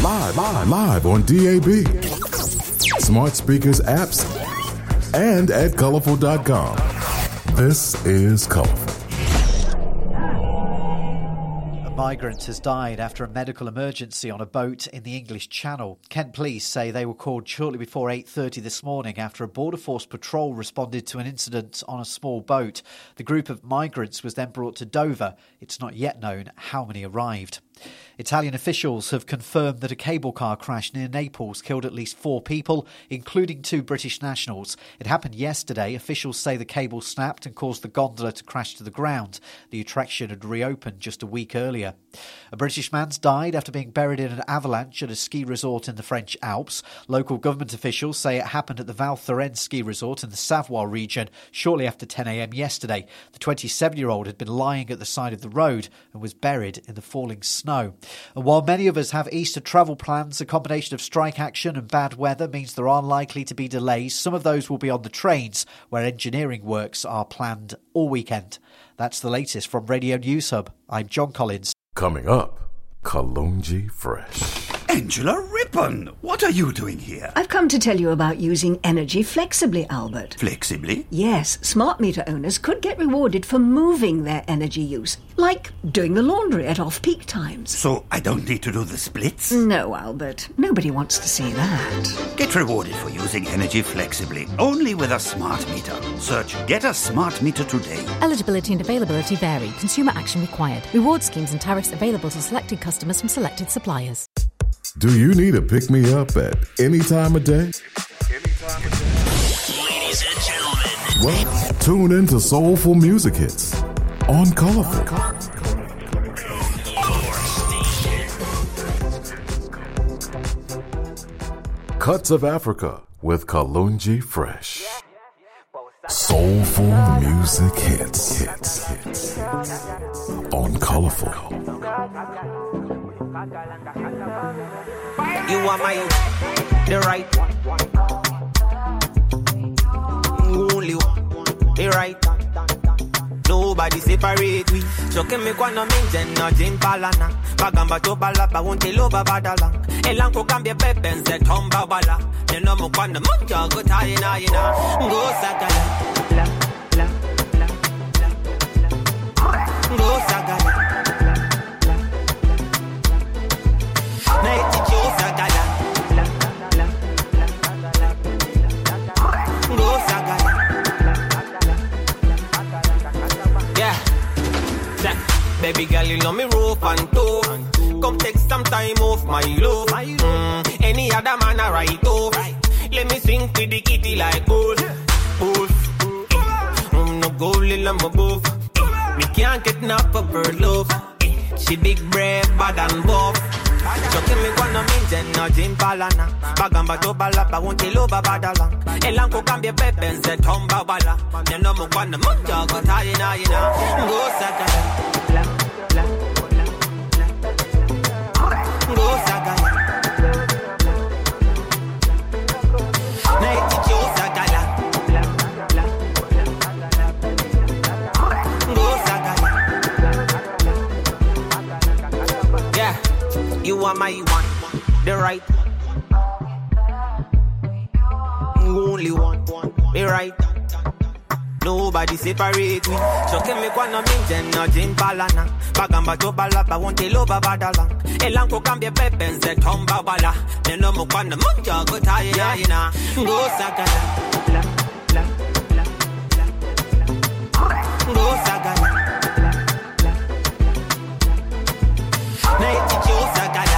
Live on DAB, smart speakers, apps, and at colorful.com. This is Colorful. A migrant has died after a medical emergency on a boat in the English Channel. Kent police say they were called shortly before 8:30 this morning after a Border Force patrol responded to an incident on a small boat. The group of migrants was then brought to Dover. It's not yet known how many arrived. Italian officials have confirmed that a cable car crash near Naples killed at least 4 people, including 2 British nationals. It happened yesterday. Officials say the cable snapped and caused the gondola to crash to the ground. The attraction had reopened just a week earlier. A British man's died after being buried in an avalanche at a ski resort in the French Alps. Local government officials say it happened at the Val Thorens ski resort in the Savoie region shortly after 10 a.m. yesterday. The 27-year-old had been lying at the side of the road and was buried in the falling snow. And while many of us have Easter travel plans, a combination of strike action and bad weather means there are likely to be delays. Some of those will be on the trains, where engineering works are planned all weekend. That's the latest from Radio News Hub. I'm John Collins. Coming up, Kalonji Fresh. Angela Rippon, what are you doing here? I've come to tell you about using energy flexibly, Albert. Flexibly? Yes, smart meter owners could get rewarded for moving their energy use, like doing the laundry at off-peak times. So I don't need to do the splits? No, Albert. Nobody wants to see that. Get rewarded for using energy flexibly, only with a smart meter. Search Get a Smart Meter today. Eligibility and availability vary. Consumer action required. Reward schemes and tariffs available to selected customers from selected suppliers. Do you need a pick-me-up at any time of day? Ladies and gentlemen. Well, tune in to Soulful Music Hits on Colorful. Cuts of Africa with Kalonji Fresh. Soulful Music Hits on Colorful. You are the right one. Only one, the right. Nobody separate we. Choke me kwano minjen no jimpalana. Bagamba to balaba won't loba badala. Elanko cambia pepe se tomba bala. Neno mo kwano munja go tayina yina. Go sagala. Go sagala. Baby girl, you know me rope and toe. Come take some time off my love. Any other man I write off. Let me swing with the kitty like gold. No gold in my above. Me can't get enough of her love. She big, brave, bad and buff. Choke me kwano minjen no jimpalana. Bagamba to balaba won't loba badala. Elanko cambia pepe se tomba bala. Neno mo kwano munja go tayina yina. Go sagala. Go sagala. Night yo sagala. Go sagala. Yeah, you are my one, the right. Only one, the right. Nobody separate we. Choke me kwano minjen no jimpalana. Bagamba to balaba won't loba badala. Elanko cambia pepe se tomba bala. Neno mo kwano munja go tayina yina. Go sagala. Go sagala. Night yo sagala.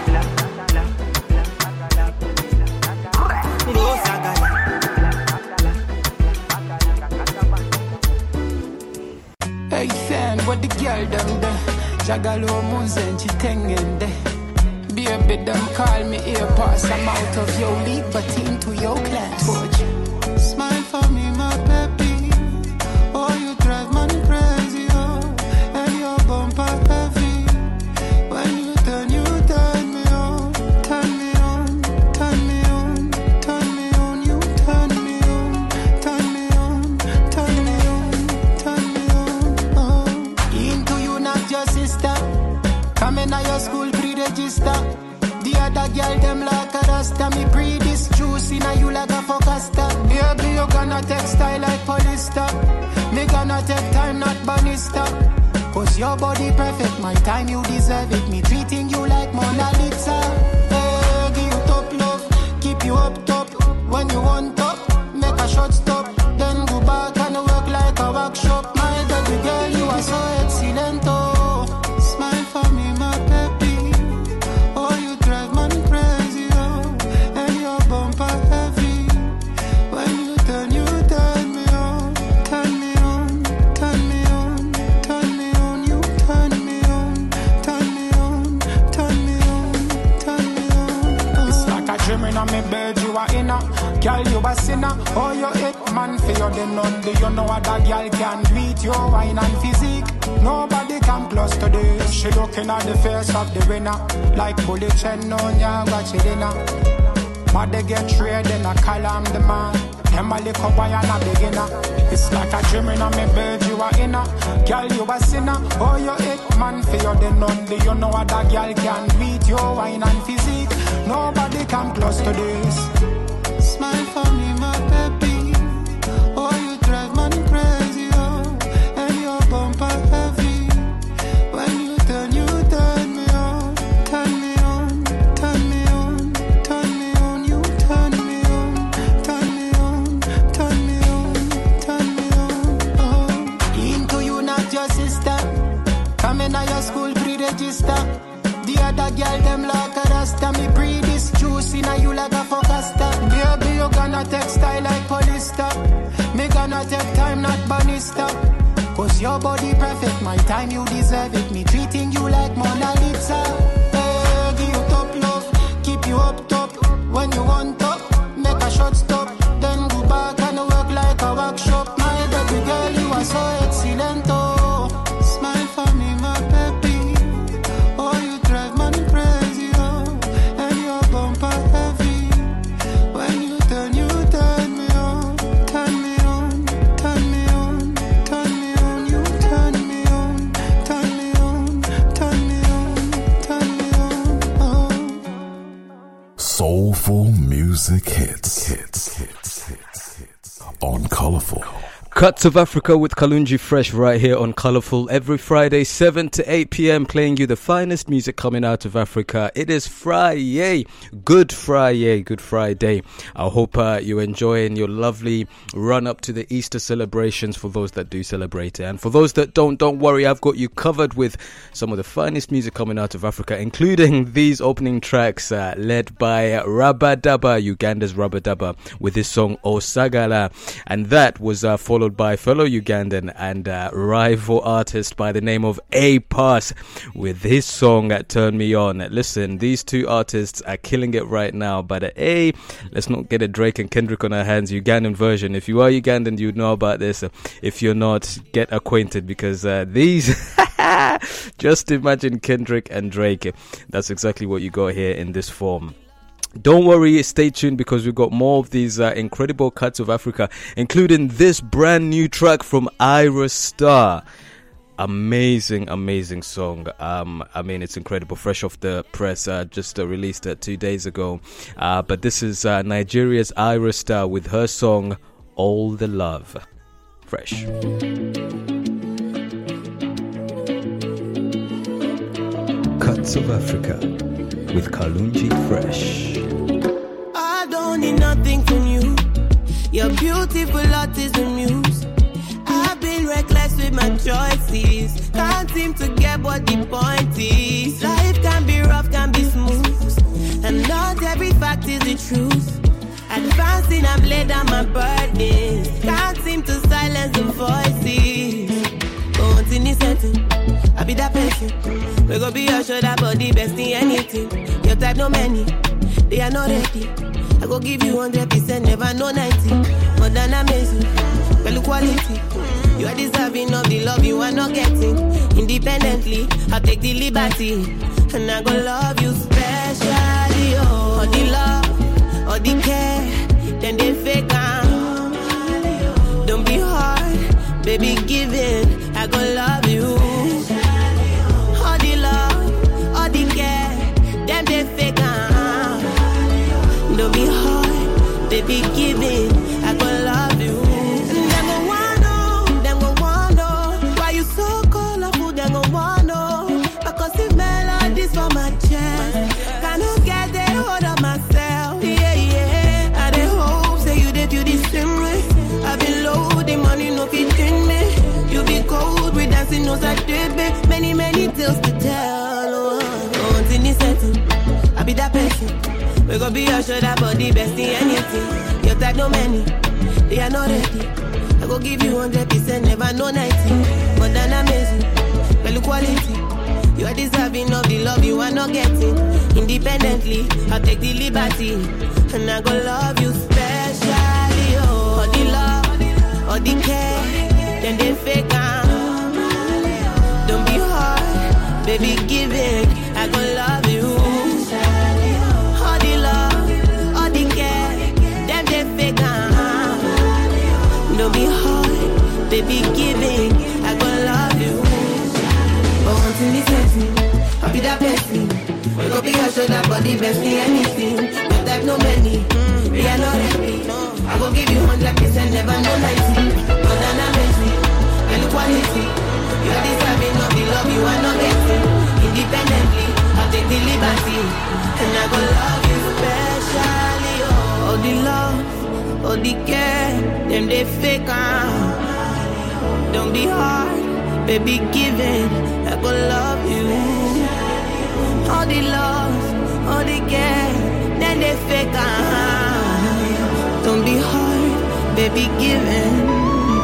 Go sagala. Hey Sam, what the girl done there? Jagalo Munzen, she tengende. Baby, them call me ear pass. I'm out of your league, but into your class. Smile for me, my baby. Oh, you drive man crazy, oh. And your bumper heavy. When you turn me on. Turn me on, turn me on, turn me on. You turn me on, turn me on, turn me on, turn me on. Oh. Into you, not your sister. Coming at your school pre-register. The other girl them like a rasta. Me breathe this juice in a you like a focuster. Baby, you gonna take style like polyester. Me gonna take time, not bannister. Cause your body perfect, my time you deserve it. Me treating you like Mona Lisa. Hey, give you top love, keep you up top. When you want top, make a short stop. Then go back and work like a workshop. My baby girl, you are so excellent, oh. Smile for me, my baby. Oh, you drive man crazy, oh. And your bumper heavy. When you turn me on. Turn me on, turn me on, turn me on. You turn me on, turn me on, turn me on, turn me on. It's like a dream in my bed, you are in a. Girl, you a sinner, oh you hit man for you then only. You know what that girl can do it, your wine and physique. Nobody come close to this. She looking at the face of the winner. Like bullet chain on ya, got you dinner. But they get trade, then I call him the man. Them a lick up and a beginner. It's like a dream in my bed, you are in a. Girl, you a sinner, oh you hit man for you then only. You know what that girl can do it, your wine and physique. Nobody come close to this. Smile for me, my baby. Oh, you drive man crazy, oh. And your bumper heavy. When you turn me on. Turn me on, turn me on, turn me on. You turn me on, turn me on, turn me on, turn me on. Oh. Into you, not your sister. Coming at your school, pre-register. The other girl, them like a rasta. Me breathe this juice in a you like a focuster. Baby, you gonna take style like polyester. Me gonna take time, not bannister. Cause your body perfect, my time you deserve it. Me treating you like Mona Lisa. Hey, give you top love, keep you up top. When you want top, make a short stop. Then go back and work like a workshop. My baby girl, you are so excellent, oh. Smile for me, my baby. Oh, you drive man crazy, oh. And your bumper heavy. When you turn me on. Turn me on, turn me on, turn me on. You turn me on, turn me on, turn me on, turn me on, oh. Soulful music hits on Colourful. Cuts of Africa with Kalunji Fresh right here on Colourful every Friday 7 to 8 p.m. playing you the finest music coming out of Africa. It is Friday, Good Friday. I hope you're enjoying your lovely run up to the Easter celebrations for those that do celebrate it. And for those that don't worry, I've got you covered with some of the finest music coming out of Africa, including these opening tracks led by Rabba Daba, Uganda's Rabba Daba, with his song Osagala. And that was followed by fellow Ugandan and rival artist by the name of A-Pass with his song Turn Me On. Listen, these two artists are killing it right now, but let's not get a Drake and Kendrick on our hands, Ugandan version. If you are Ugandan, you know about this. If you're not, get acquainted, because these just imagine Kendrick and Drake. That's exactly what you got here in this form. Don't worry, stay tuned, because we've got more of these incredible cuts of Africa, including this brand new track from Ira Star. Amazing song. I mean, it's incredible, fresh off the press, just released 2 days ago. But this is Nigeria's Ira Star with her song All the Love. Fresh. Cuts of Africa with Kalunji Fresh. I don't need nothing from you. Your beautiful art is the muse. I've been reckless with my choices. Can't seem to get what the point is. Life can be rough, can be smooth, and not every fact is the truth. Advancing, I've laid down my burdens. Can't seem to silence the voices. But once in this setting, I be that person. We go be your shoulder, body, best in anything. Your type, no many, they are not ready. I go give you 100%, never no 90. More than amazing, well quality. You are deserving of the love you are not getting. Independently, I'll take the liberty, and I go love you specially. Oh, all the love, all the care, then they fake out. Don't be hard, baby, give in. I go love you. All the love, all the care, then they fake out. baby, give it. I gon' love you. Them gon' wanna know why you so colorful. Them gon' wanna know because the melodies for my chest. Cannot get the hold of myself. Yeah. I dey hope say you dey feel the same way. I been low, the money no fit in me. You be cold, we dancing no side baby. Many tales to tell. Oh, in this setting, I be that person. We gon' be your shoulder, body, best in anything. Your type no many, they are not ready. I go give you 100%, never no 90. But then amazing, well quality. You are deserving of the love you are not getting. Independently, I'll take the liberty. And I go love you specially. Oh, all the love, all the care, then they fake out. Don't be hard, baby, give it. I go love you. All the love, all the care, then they fake out. Don't be hard, baby, give it. I go love you. But once in this setting, I'll be that person. We gon' be your shoulder, body, best in anything. No type, no many, we are not ready. I gon' give you 100%, never no 90. But then amazing, and quality. You are deserving of the love you are not getting. Independently, I'll take the liberty. And I gon' love you specially. Oh, all the love, all the care, them they fake out. Don't be hard, baby, give it. I gon' love you. All the love, all the care, then they fake out. Don't be hard, baby, give it.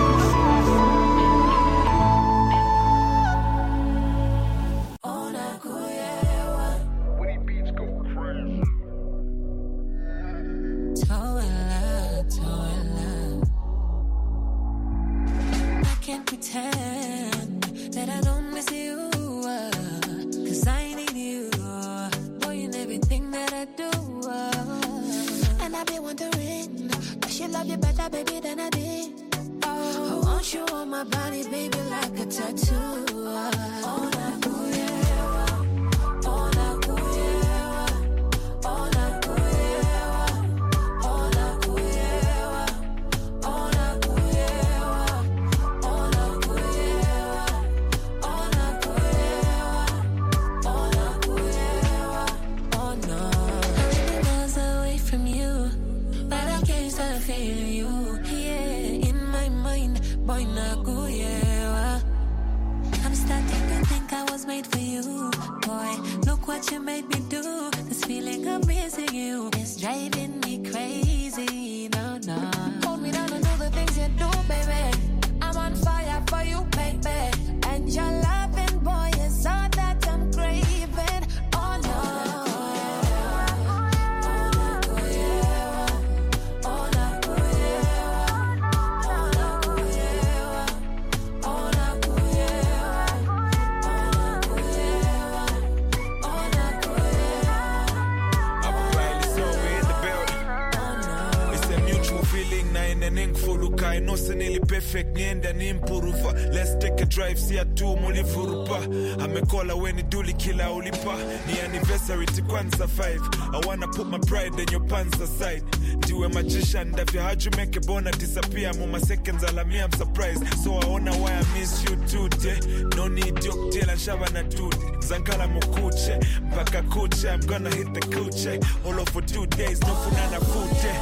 Let's take a drive, see a two muli furupa. Amekola when it duli kila ulipa. Ni anniversary to kwanza 5. I wanna put my pride in your pants aside. Diwe magician, if you had you make a bona disappear. Mama seconds alami, I'm surprised. So I wonder why I miss you today. No need yok tela shabana dude. Zankala mukuche, mpaka kuche. I'm gonna hit the kuche. All over for 2 days, no funana fute.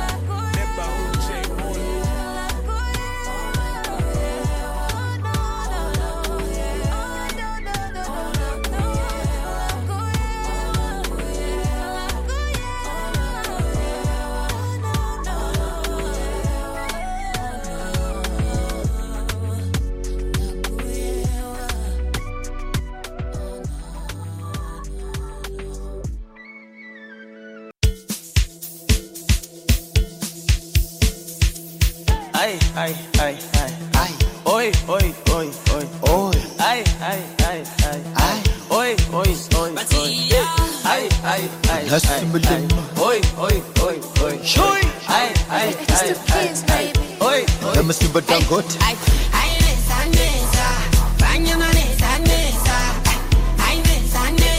Never uche mulu. Ay, oi, oi, oi, oi, oi, ay, ay, ay, ay, ay, oi, oi, oi, ay, ay, ay, oi, oi, oi, oi, ay, ay, ay, ay, oi, oi, let me see what I got.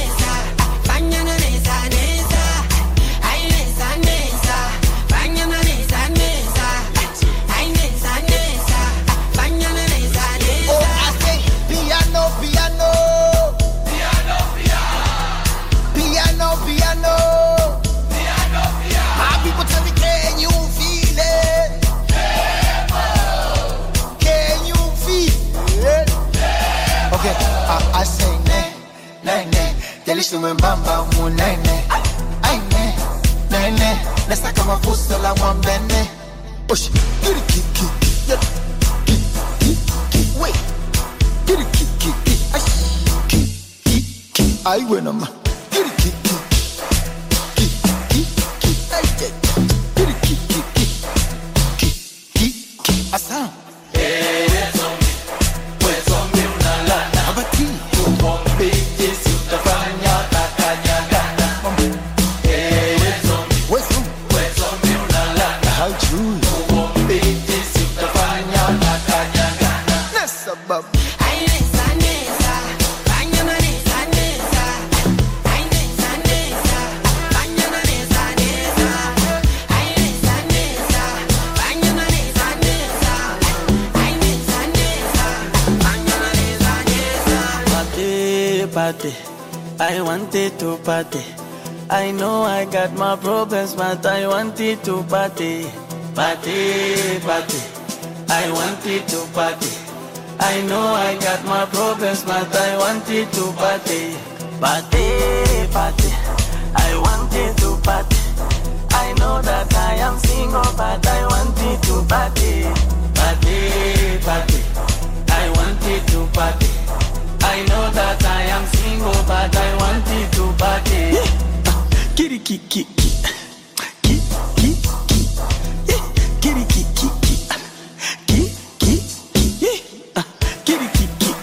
Banyana mwamba munene. Aine, nene, nesa kama fuso la mwambene. Osh, giri kiki, yeah. Wait, giri kiki, I win them. Giri kiki, giri kiki, a sound. Party, I wanted to party. I know I got my problems, but I wanted to party. Party, party, I wanted to party. I know I got my problems, but I wanted to party. Party, party, I wanted to party. I know that I am single, but I wanted to party. Party, party, I wanted to party. I know that I am single, but I wanted to party. Kitty kiki, kitty kiki, kitty kiki, kitty kiki,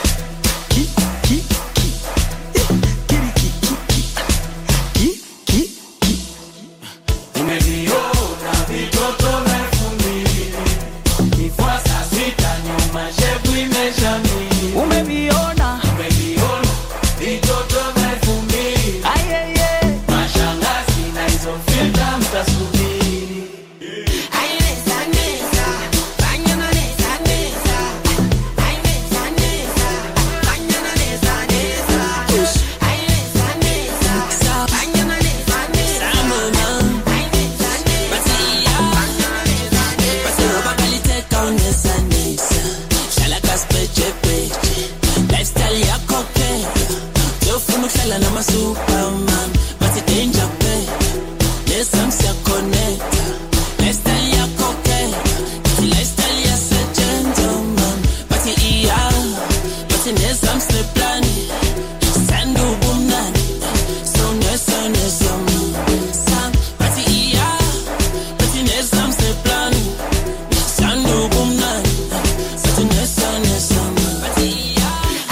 umeliona vitoto mefumili, kifuasa sita nyuma shepu imeshamili. Umeviona vitoto mefumili, ayeye mashangazi na hizo filta mtasubiri. Ainesa nesa, banyana nesa nesa, ainesa nesa, banyana nesa nesa, ainesa nesa, banyana nesa nesa, samona, ainesa nesa, banyana nesa nesa, basi roba kalite kaunesa nesa, shala kaspeche peche, lifestyle ya koke, yofuna kuhlala nama superman, basi danger pay, nesams ya connecta, lifestyle ya koke, lifestyle ya se gentleman, basi iya, basi nesams ne plani, sandu bumnani, so nesa nesa sam, basi iya, basi nesams ne plani, sandu bumnani, basi nesa nesa basi iya.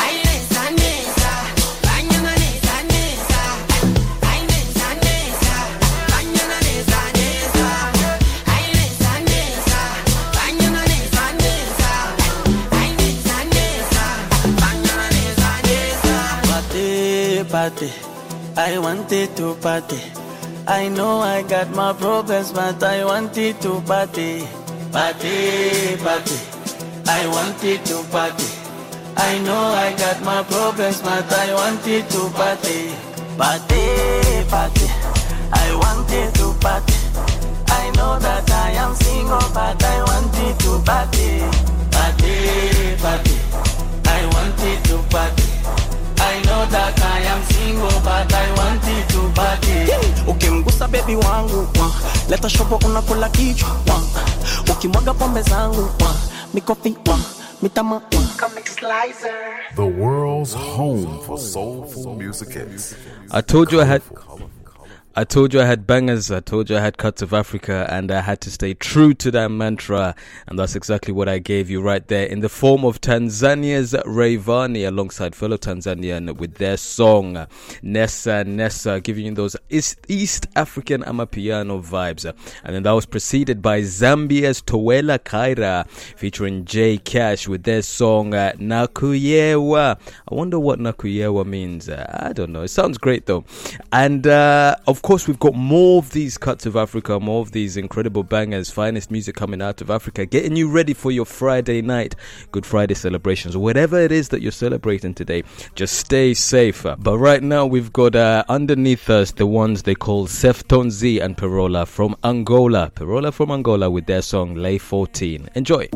Party, I wanted to party. I know I got my problems, but I wanted to party. Party, party, I wanted to party. I know I got my problems, but I wanted to party. Party, party, I wanted to party. I know that I am single, but I wanted to party. Party, party, I wanted to party. I know that I am single, but I wanted to party. Ukimgusa baby wangu, leta shopo unakula kichwa. Ukimwaga pombe zangu, mikofi, mitama, The world's home for soulful music hits. I told you I had bangers, I told you I had cuts of Africa, and I had to stay true to that mantra, and that's exactly what I gave you right there in the form of Tanzania's Rayvanny alongside fellow Tanzanian with their song Nessa Nessa, giving you those East African Amapiano vibes. And then that was preceded by Zambia's Towela Kaira featuring J Cash with their song Nakuyewa. I wonder what Nakuyewa means. I don't know. It sounds great though. And of course, we've got more of these cuts of Africa, more of these incredible bangers, finest music coming out of Africa, getting you ready for your Friday night, Good Friday celebrations, whatever it is that you're celebrating today. Just stay safe. But right now, we've got underneath us the ones they call Seftonzi and Perola from Angola. Perola from Angola with their song Lay 14. Enjoy.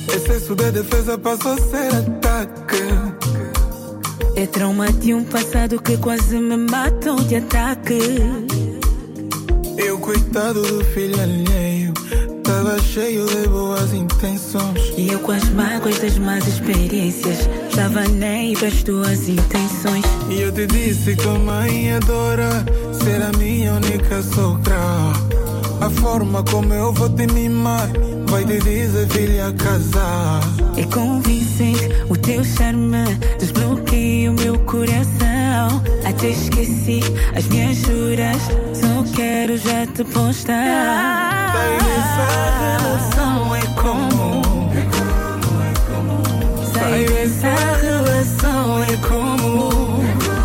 Excesso de defesa passou a ser ataque. É trauma de um passado que quase me matou de ataque. Eu, coitado do filho alheio, tava cheio de boas intenções. E eu com as mágoas das más experiências, estava nem para as tuas intenções. E eu te disse que a mãe adora ser a minha única sogra. A forma como eu vou te mimar vai te dizer filha casar. É convincente o teu charme, desbloqueia o meu coração. Até esqueci as minhas juras, só quero já te postar. Essa relação é comum. Sai dessa relação é comum.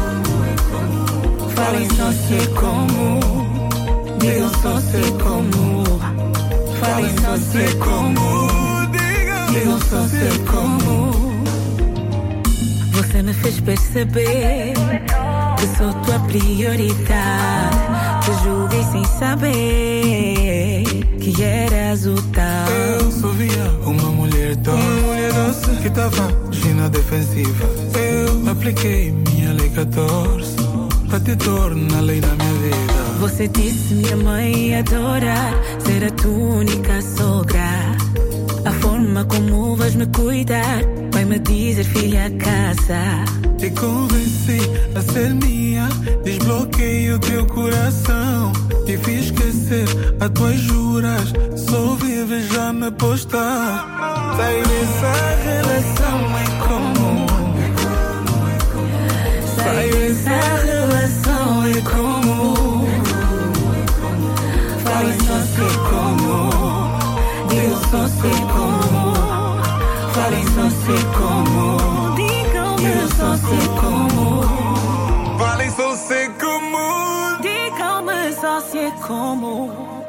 Falem só se é comum. Digam só se é comum. Falem só se é comum. Digam só se é comum. Você me fez perceber que sou tua prioridade. Te julguei sem saber que eras o tal. Eu só via uma mulher doce que tava agindo defensiva. Eu apliquei minha lei 14 pra te tornar lei na minha vida. Você disse minha mãe adorar ser a tua única sogra. A forma como vais me cuidar vai me dizer filha casa. Te convenci a ser minha, desbloqueei o teu coração. Te fiz esquecer as tuas juras, só vives já me postar. Sai dessa relação é comum. Sai dessa relação é comum. Falem só se é comum. Digam só se é comum. Falem só se é comum. Digam só se é comum. Falem só se é comum. Digam-me só se é comum.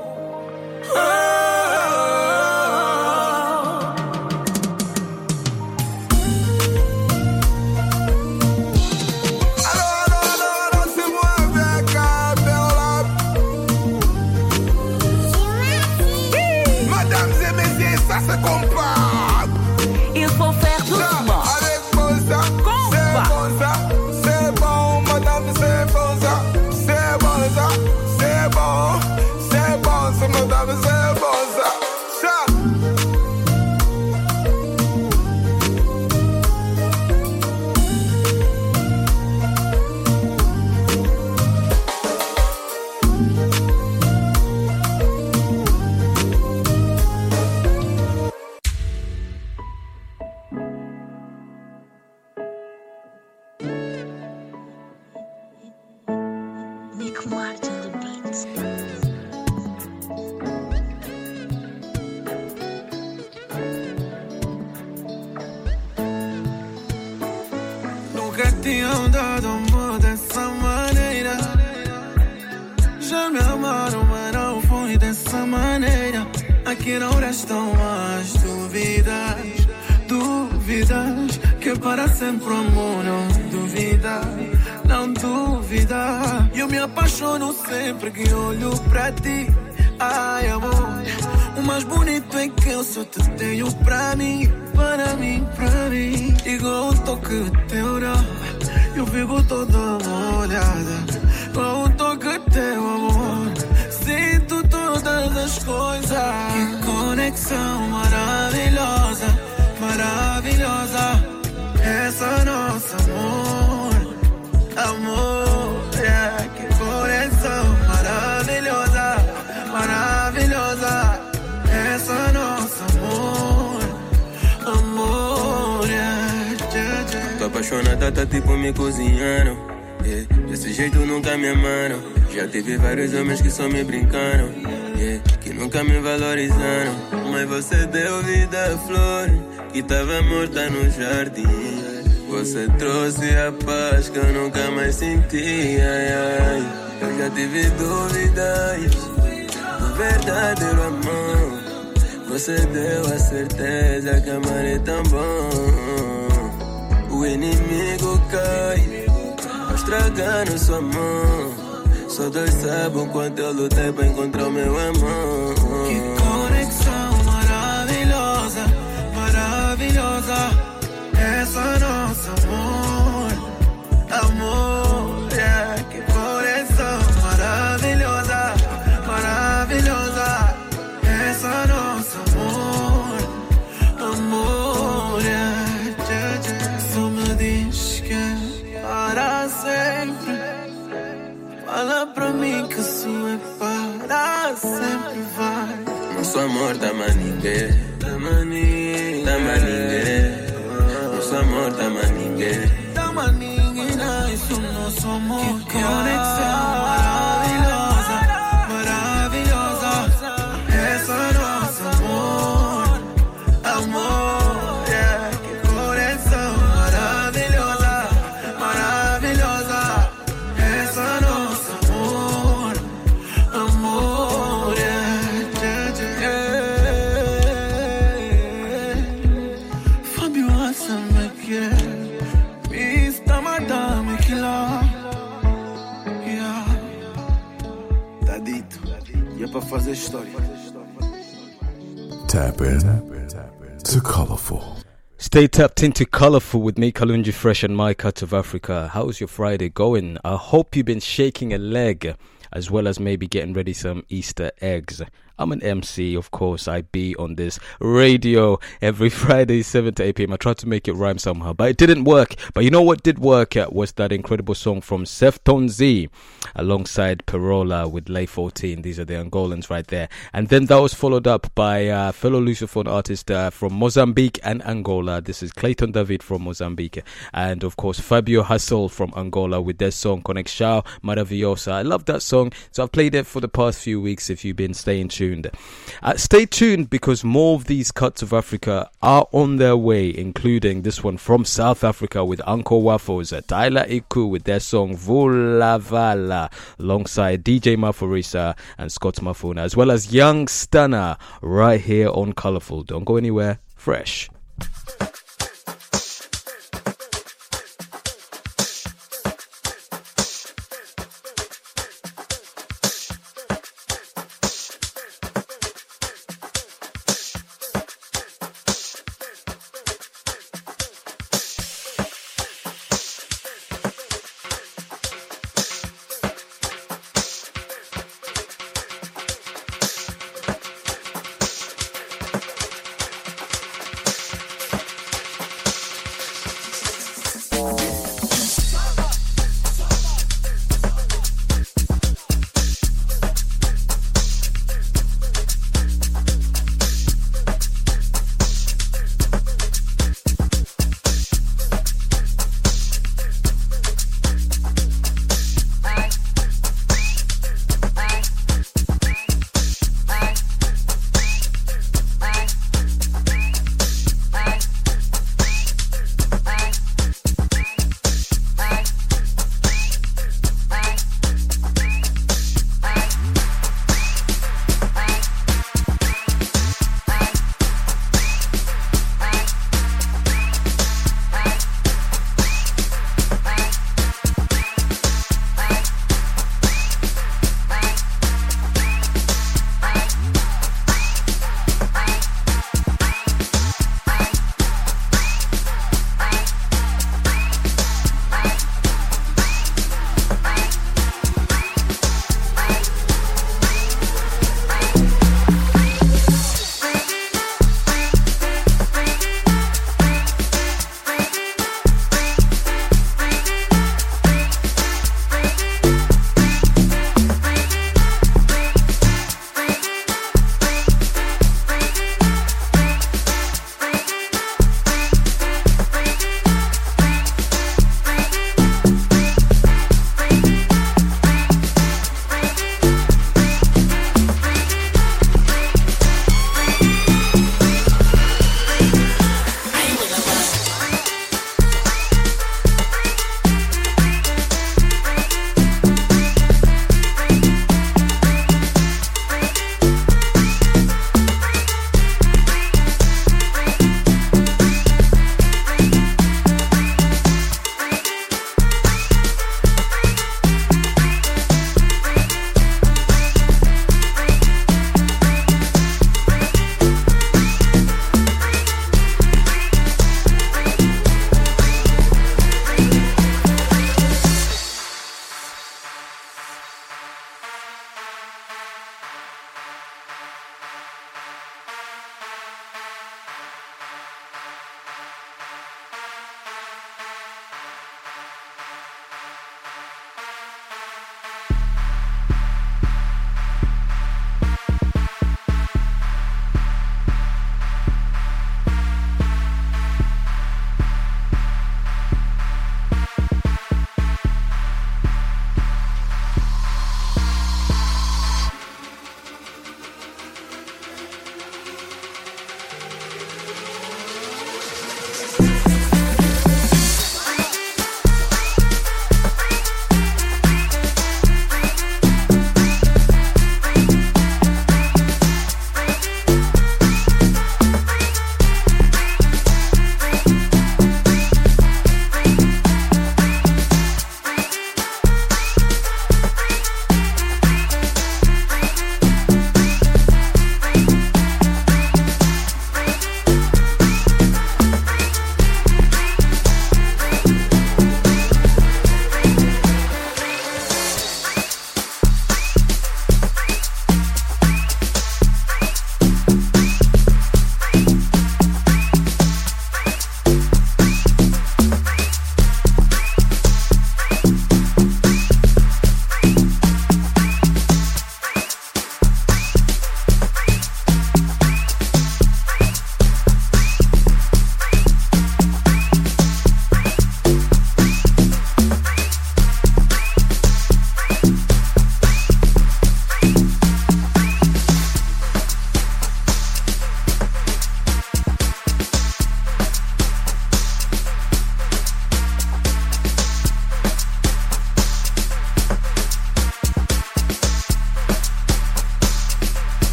Il faut faire doucement. Avec bon ça, c'est bon ça, c'est bon, madame, c'est bon ça, c'est bon ça, c'est bon, madame, c'est bon ça. Nunca tinham dado amor dessa maneira. Já me amaram, mas não foi dessa maneira. Aqui não restam mais dúvidas. Dúvidas que para sempre o amor não duvida. Não duvida. Eu me apaixono sempre que olho pra ti. Ai amor, o mais bonito é que eu só te tenho pra mim. Para mim, pra mim. Igual o toque teu, eu fico toda molhada. Com o toque teu amor, sinto todas as coisas. Que conexão maravilhosa, maravilhosa. Essa nossa amor, amor, yeah. Que conexão maravilhosa, maravilhosa. Essa nossa amor, amor, yeah. Tô apaixonada, tá tipo me cozinhando, yeah. Desse jeito nunca me amaram. Já tive vários homens que só me brincaram, yeah. Que nunca me valorizaram. Mas você deu vida à flor que tava morta no jardim. Você trouxe a paz que eu nunca mais senti, ai, ai. Eu já tive dúvidas do verdadeiro amor. Você deu a certeza que amar é tão bom. O inimigo cai, estragando sua mão. Só Deus sabe o quanto eu lutei pra encontrar o meu amor. Que conexão maravilhosa, maravilhosa. yeah. Tamaningina, isso não somos. Que conexão maravilhosa, maravilhosa. Essa nossa amor, amor, yeah. Que conexão maravilhosa, maravilhosa. Essa nossa amor, amor, yeah, yeah, yeah. Fabio Hassan me quer. Mr. Madame Killer, yeah. Tá dito, e é pra fazer história. Tap in to Colorful. Stay tapped into Colorful with me, Kalunji Fresh, and my cut of Africa. How's your Friday going? I hope you've been shaking a leg, as well as maybe getting ready some Easter eggs. I'm an MC, of course. I be on this radio every Friday, 7 to 8 p.m. I tried to make it rhyme somehow, but it didn't work. But you know what did work was that incredible song from Seftonzi alongside Perola with Lay 14. These are the Angolans right there. And then that was followed up by fellow Lusophone artist from Mozambique and Angola. This is Clayton David from Mozambique. And of course, Fabio Hassel from Angola with their song Conexão Maravilhosa. I love that song, so I've played it for the past few weeks if you've been staying tuned. Stay tuned because more of these cuts of Africa are on their way, including this one from South Africa with Uncle Waffles, Tyler Iku with their song Vulavala alongside DJ Maforisa and Scott Mafuna, as well as Young Stunner right here on Colorful. Don't go anywhere. Fresh.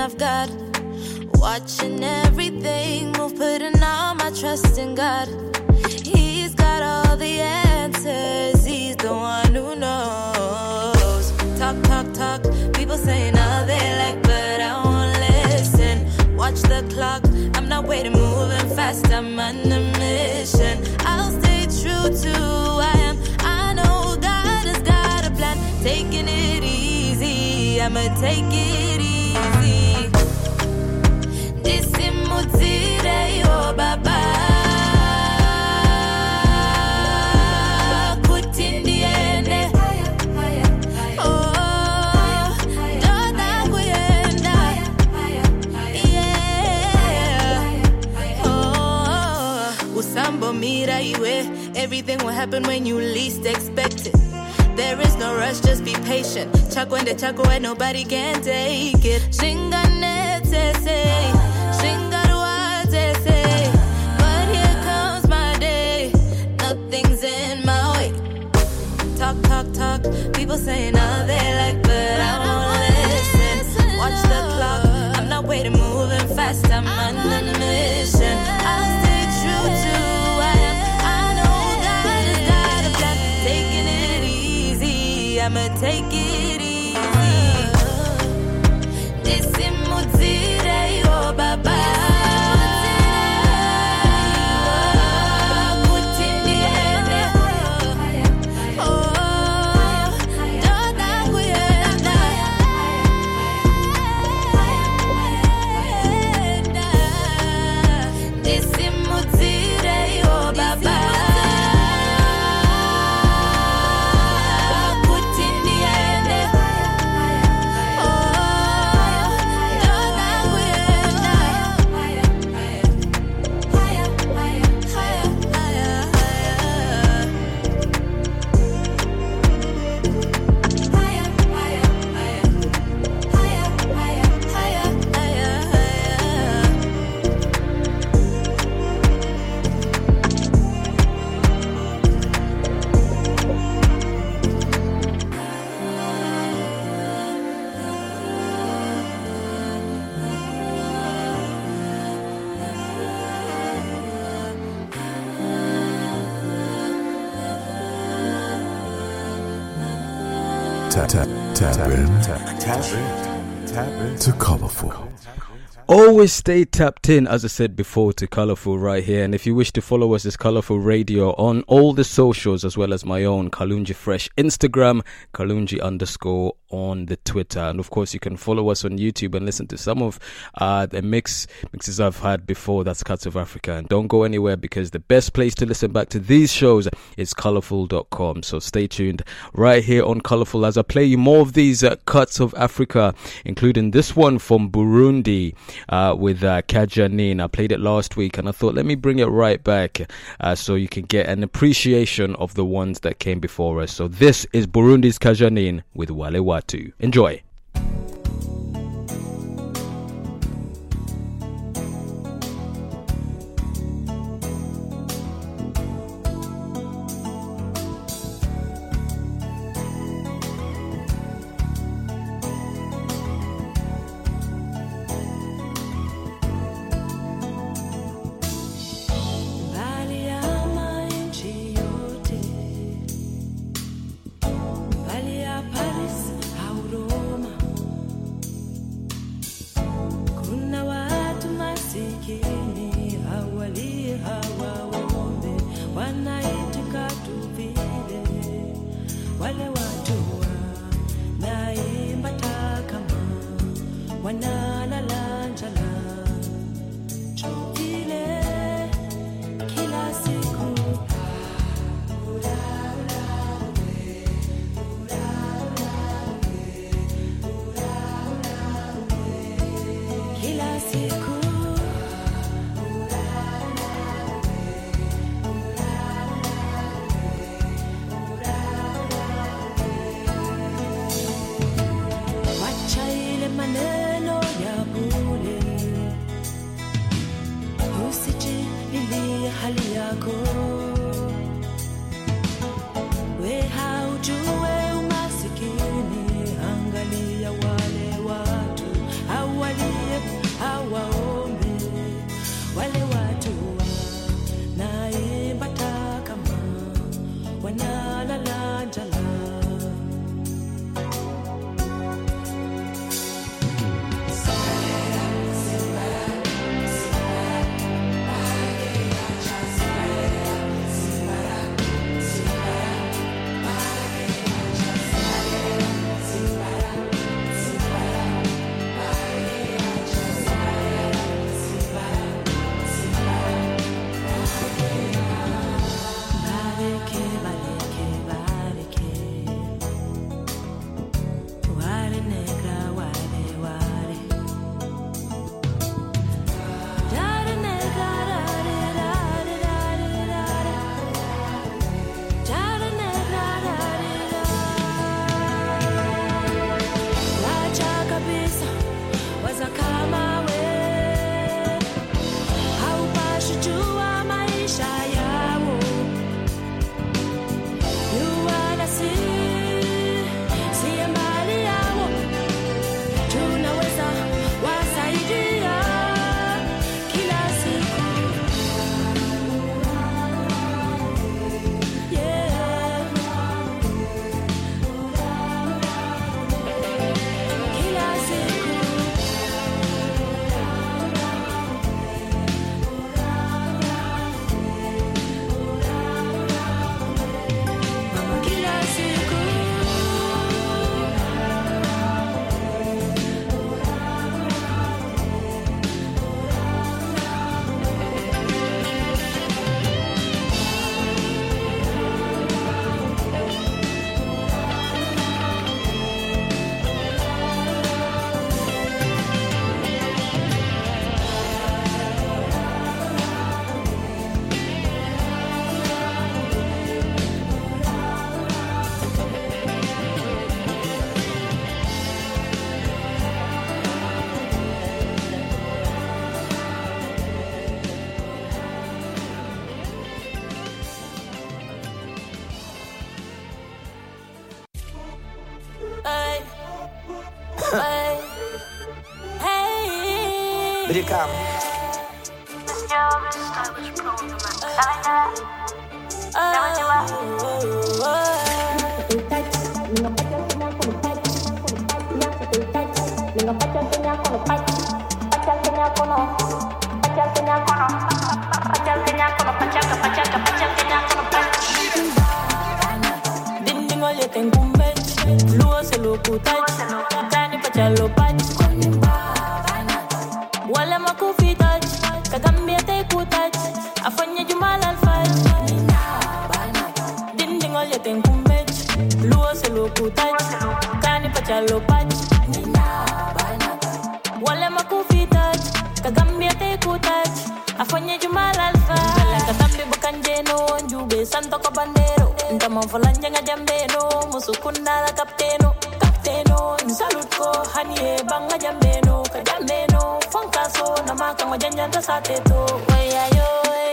I've got. Watching everything move, putting all my trust in God. He's got all the answers, he's the one who knows. Talk, talk, talk, people saying all they like, but I won't listen. Watch the clock, I'm not waiting, moving fast, I'm on a mission. I'll stay true to who I am, I know God has got a plan. Taking it easy, I'ma take it easy. Nisimutire yo baba, kutindiene. Oh, doda kuyenda. Yeah. Oh, usambo mira iwe. Everything will happen when you least expect it. There is no rush, just be patient. Chako and the chako and nobody can take it. Shinganete say. But here comes my day, nothing's in my way. Talk, talk, talk, people saying all they like, but I won't listen. Watch the clock, I'm not waiting, moving fast, I'm on a mission. I'll stay true to who I am, I know God has got a plan. Taking it easy, I'ma take it easy. Nisimutire yo baba. Tap in to Colorful. Always stay tapped in, as I said before, to Colorful right here. And if you wish to follow us as Colorful Radio on all the socials, as well as my own Kalunji Fresh Instagram, Kalunji_ on the Twitter. And of course, you can follow us on YouTube and listen to some of the mixes I've had before. That's Cuts of Africa. And don't go anywhere, because the best place to listen back to these shows is colorful.com. So stay tuned right here on Colorful as I play you more of these Cuts of Africa, including this one from Burundi with Kajanin. I played it last week and I thought, let me bring it right back so you can get an appreciation of the ones that came before us. So this is Burundi's Kajanin with Wale Watu. Enjoy. Angalia wale watu hawali Pretty calm. Dindingole tenkumbe, luo se lo kutaj, kani pachalo pach. Wala makufitaj, kagambia te kutaj, afanya jumal alfaj. Dindingole tenkumbe, luo se lo kutaj, kani pachalo pach. Wala makufitaj, kagambia te kutaj, afanya jumal alfaj. Katambi bukanjeno, njube santo kabandero. Ndama falanja nga jambeno, musukunda la kapteno. Kapteno, nsalut ko hanie banga jambeno. Kajambeno, fonkaso, namaka ngojanyanta sateto. Weya yo,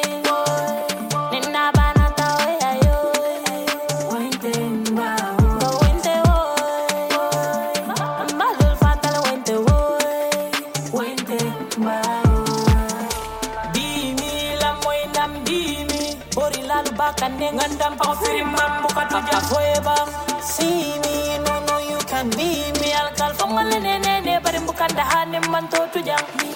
nina banata weya yo. Wente mbao, go wente woy. Mbalul fatale wente woy. Wente mbao. Dimi la moinam dimi. Bori lalu bakane ngandam pa firimam buka tuja foeba. See me, no you can be me. Alkal fongole nene bari bukan dahane manto tuja.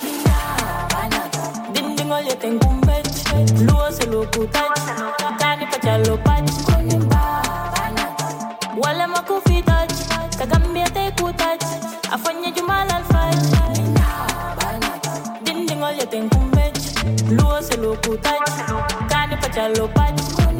Dindingol ye tengumbej, luo se lo kutaj, kani pachalo pach. Wala makufitaj, kagambia te kutaj, afanya jumal alfaj. Dindingol ye tengumbej, luo se lo kutaj, kani pachalo pach.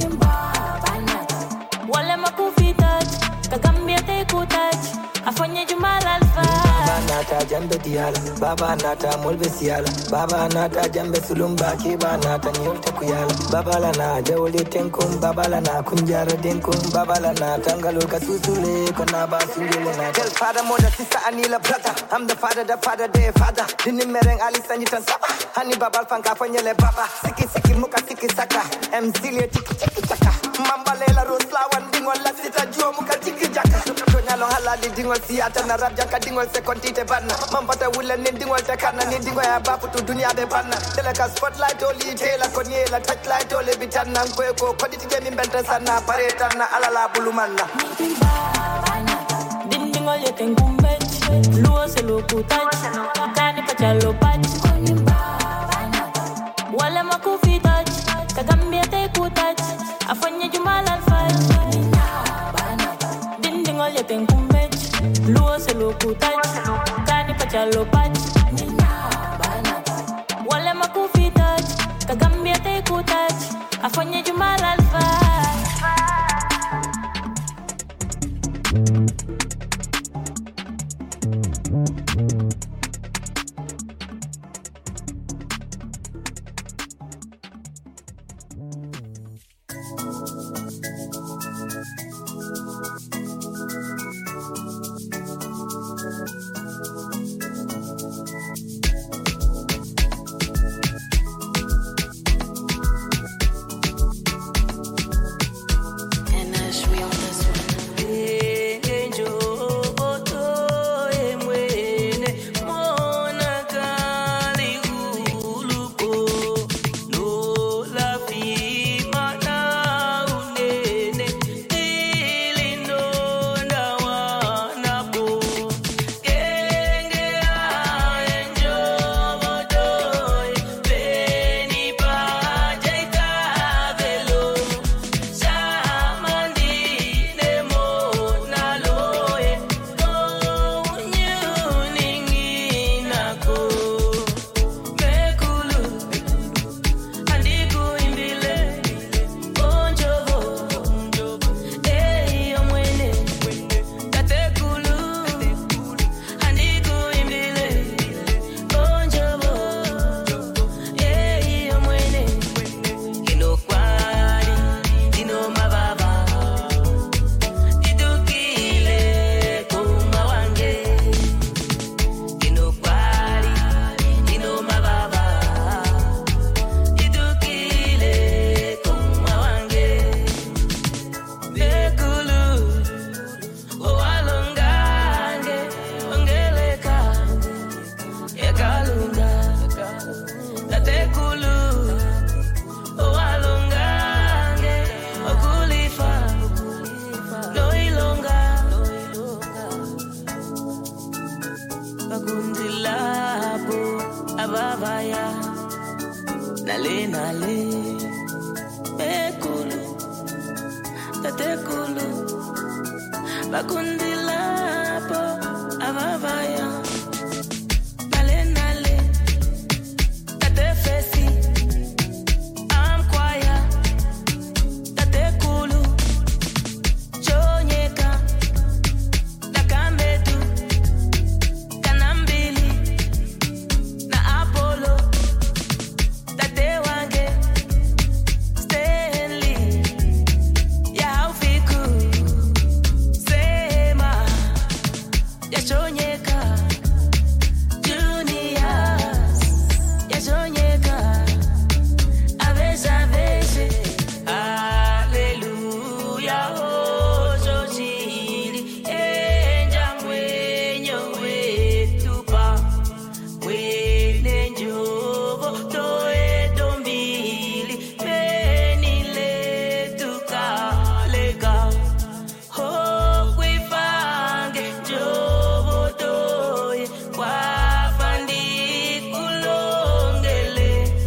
Wala makufitaj, kagambia te kutaj, afanya jumal alfaj. Baba nata jambe diala, baba nata mulbe siala, baba nata jambe sulumba kiba nata nyolte kuyala, baba la na jawli tenkum, baba la na kunjara denkum, baba la na tangalul kasusule kona basule na. Tell father, mother, sister, Anila, brother, I'm the father, their father. Dini mereng alisa nyitan saba, hani babal fanka fanyele baba, siki muka siki saka, mzile tiki chaka, mamba lela roslawan dingol la sita juo muka tiki jaka. Nyalong halali dingol siata na rap janka dingol sekontite bana. Mambata wula ni dingol tekana ni dingol ya bapu tu dunia be bana. Teleka spotlight oli tela konyela touchlight oli bitana nkweko koditi jemi mbente sana paretana alala bulumana. Dindingol ye tengumbej, luo se lo kutaj, kani pachalo pach. Wala makufitaj, kagambia te kutaj, afanya jumal alfaj. Dindingol ye tengumbej, luo se lo kutaj, kani pachalo pach. Wala makufitaj, kagambia te kutaj, afanya jumal alfaj. nale nale ekulu tatekulu bakundilapo ababaya nale nale tatefesi amkwaya tatekulu chonyeka takambetu kanambili na apollo tatewange Stanley yaufiku sema yashonyeka Juniors yashonyeka avesha veshe haleluya ojoshili enja mwenyo wetupa wene njovo toedombili benile tukaleka hokwifange njovo toye kwafandikulongele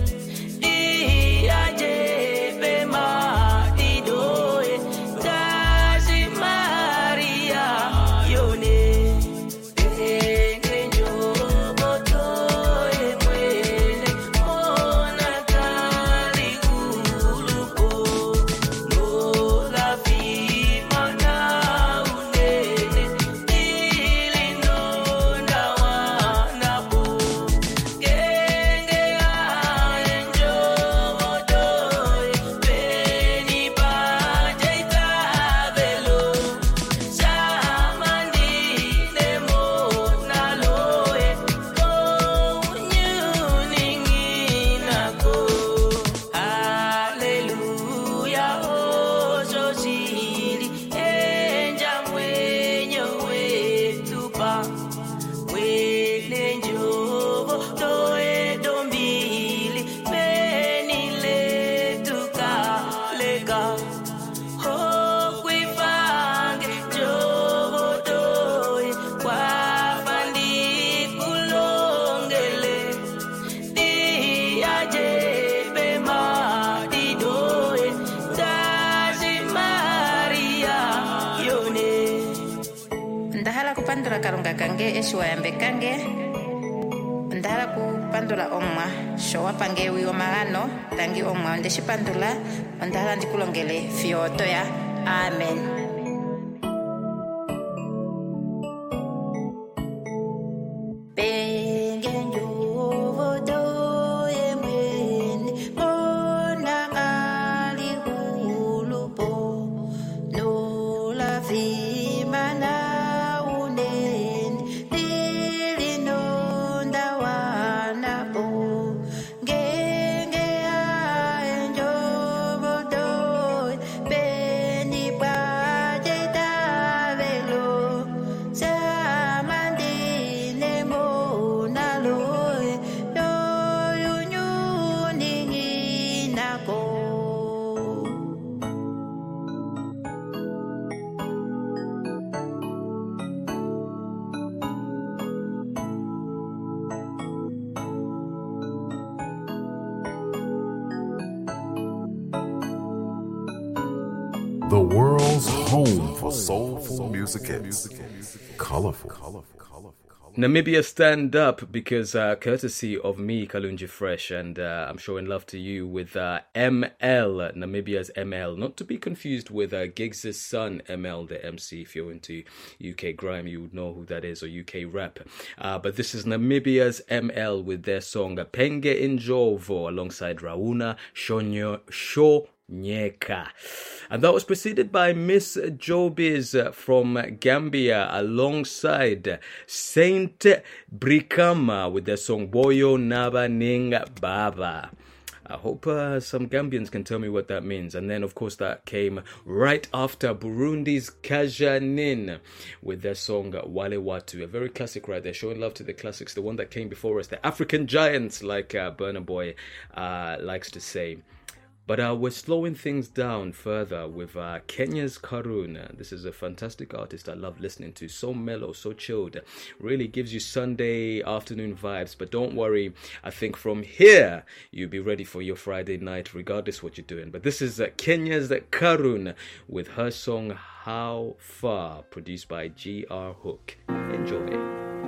diajepema didoye tazi maria yone enge njovo toye mwene ona kalikuluko nolafimana unene ilinonda wanapo genge aye njovo toye beni bajaitabelo samandine monaloe kounyuninginako haleluya ozoshili enja mwenyo wetupa wene njovo toedombili benile tukaleka hokwifange njovo toye kwafandikulongele diajepema didoye tazi maria yone ndahala kupandula kalunga kange eshiwayambe kange ndahala kupandula omwa showapange wiwo magano tangi omwa ondeshipandula ondahala ndikulongele fyoto ya amen. Penge njovo toye mwene mona alihulupo nolafimana unene lilinonda wanapo ngenge aye njovo toye beni bwajetavelo samandine monaloe yoyunyuninginako. The world's home for soulful music hits. Colorful. Namibia stand up because courtesy of me, Kalunji Fresh, and I'm showing love to you with ML, Namibia's ML, not to be confused with Giggs' son, ML, the MC. If you're into UK grime, you would know who that is, or UK rap. But this is Namibia's ML with their song Penge Injovo alongside Rauna Shonyeka. And that was preceded by Miss Jobies from Gambia alongside Saint Brikama with their song Boyo Naba Ning Baba. I hope some Gambians can tell me what that means. And then, of course, that came right after Burundi's Kajanin with their song Wale Watu. A very classic right there, showing love to the classics, the one that came before us, the African giants, like Burna Boy likes to say. But we're slowing things down further with Kenya's Karun. This is a fantastic artist I love listening to. So mellow, so chilled. Really gives you Sunday afternoon vibes. But don't worry, I think from here, you'll be ready for your Friday night, regardless what you're doing. But this is Kenya's Karun with her song How Far, produced by G.R. Hook. Enjoy.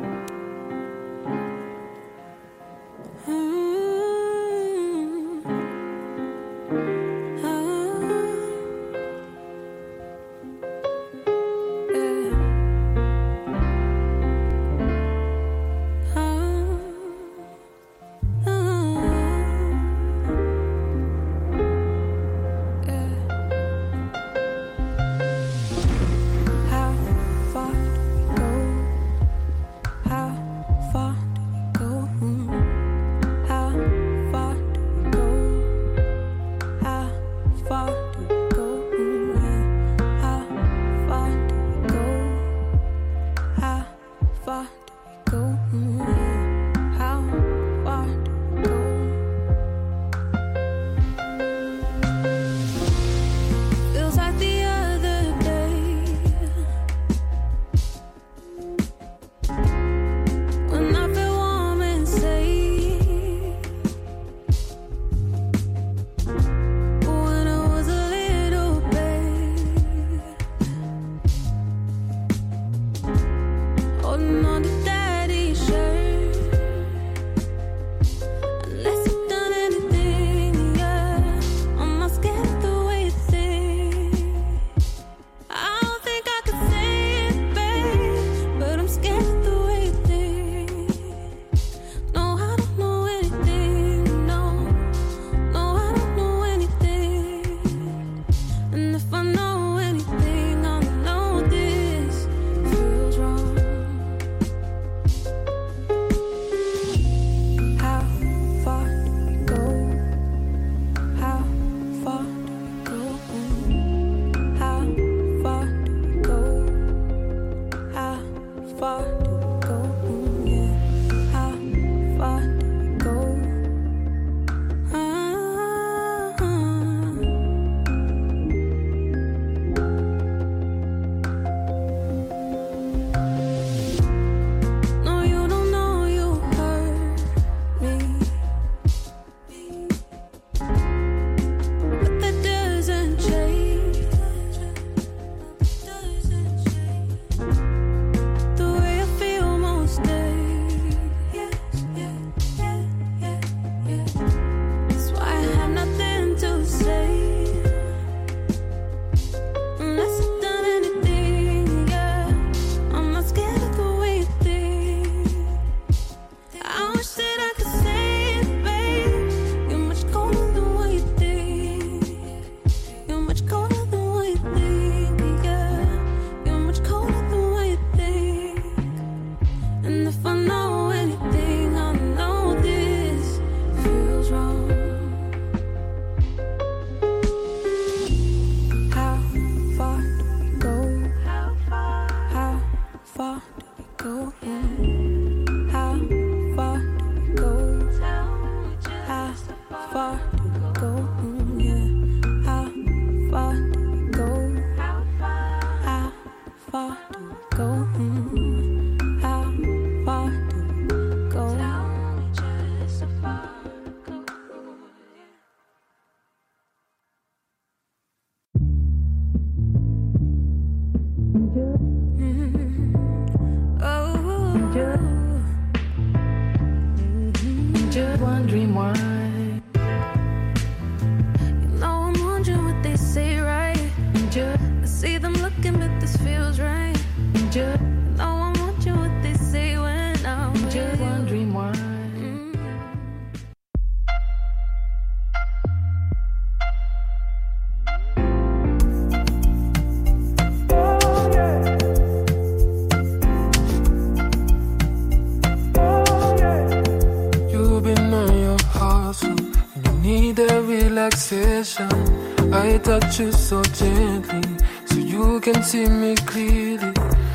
I touch you so gently, so you can see me clearly.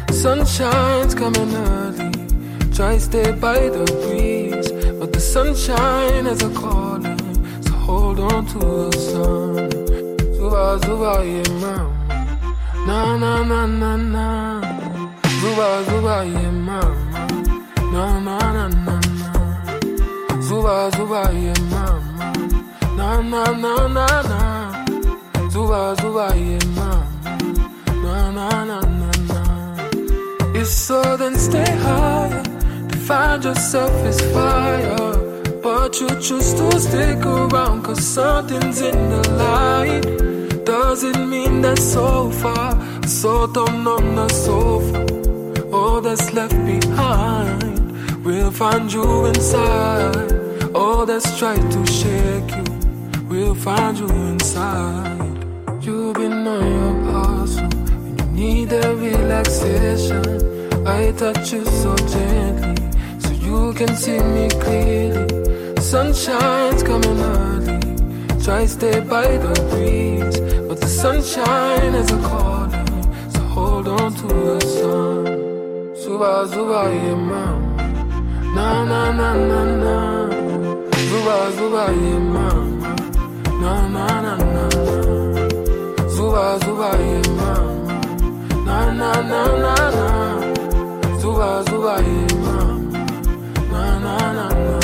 Sunshine's coming early, try stay by the breeze, but the sunshine is a calling. So hold on to the sun. Zuba, zuba, yeah, mama. Na, na, na, na, na. Zuba, zuba, yeah, mama. Na, na, na, na, na. Zuba, zuba, yeah, mama. Na, na, na, na, na. Zuba, zuba, yeah, mama. Na, na, na, na, na. If so, then stay higher. To find yourself is fire. But you choose to stick around, cause something's in the light. Doesn't mean that so far, so dumb on the sofa. All that's left behind, we'll find you inside. All that's tried to shake you, we'll find you inside. You've been on your hustle, and you need a relaxation. I touch you so gently, so you can see me clearly. Sunshine's coming early. Try stay by the breeze, but the sunshine is a calling. So hold on to the sun. Zuba, zuba, yeah, mama. Na, na, na, na, na. Zuba, zuba, yeah, mama. Na, na, na, na, na. Zuba, zuba, yeah, mama. Na, na, na, na, na. Zuba, zuba, yeah, mama. Na, na, na, na, na.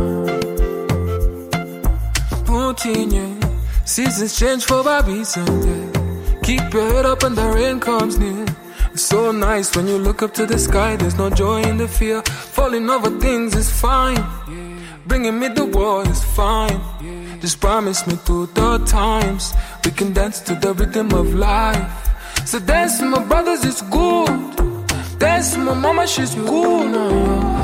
Seasons change for Bobby Sunday. Keep your head up when the rain comes near. It's so nice when you look up to the sky. There's no joy in the fear. Falling over things is fine. Bringing me the war is fine. Just promise me 2 3 times we can dance to the rhythm of life. So dance with my brothers, it's good. Dance with my mama, she's cool now.